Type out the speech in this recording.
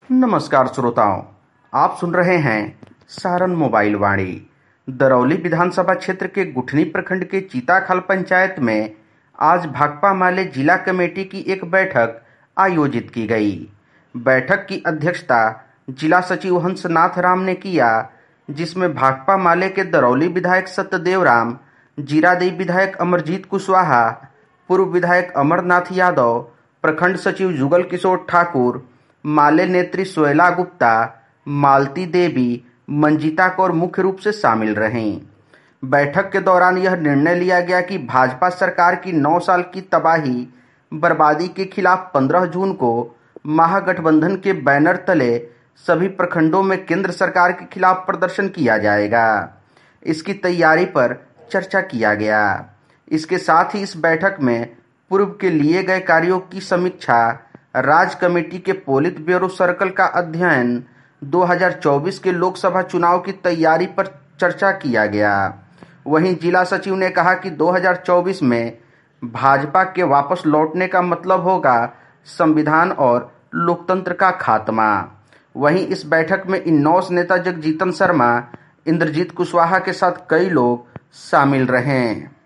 नमस्कार श्रोताओं, आप सुन रहे हैं सारण मोबाइल वाणी। दरौली विधानसभा क्षेत्र के गुठनी प्रखंड के चीताखाल पंचायत में आज भाकपा माले जिला कमेटी की एक बैठक आयोजित की गई। बैठक की अध्यक्षता जिला सचिव हंसनाथ राम ने किया, जिसमें भाकपा माले के दरौली विधायक सत्यदेव राम, जीरादेई विधायक अमरजीत कुशवाहा, पूर्व विधायक अमरनाथ यादव, प्रखंड सचिव जुगल किशोर ठाकुर, माले नेत्री सोयला गुप्ता, मालती देवी, मंजिता कौर मुख्य रूप से शामिल रहीं। बैठक के दौरान यह निर्णय लिया गया कि भाजपा सरकार की 9 साल की तबाही बर्बादी के खिलाफ 15 जून को महागठबंधन के बैनर तले सभी प्रखंडों में केंद्र सरकार के खिलाफ प्रदर्शन किया जाएगा। इसकी तैयारी पर चर्चा किया गया। इसके साथ ही इस बैठक में पूर्व के लिए गए कार्यों की समीक्षा, राज्य कमेटी के पोलित ब्यूरो सर्कल का अध्ययन, 2024 के लोकसभा चुनाव की तैयारी पर चर्चा किया गया। वहीं जिला सचिव ने कहा कि 2024 में भाजपा के वापस लौटने का मतलब होगा संविधान और लोकतंत्र का खात्मा। वहीं इस बैठक में इन्नौस नेता जगजीतन शर्मा, इंद्रजीत कुशवाहा के साथ कई लोग शामिल रहे।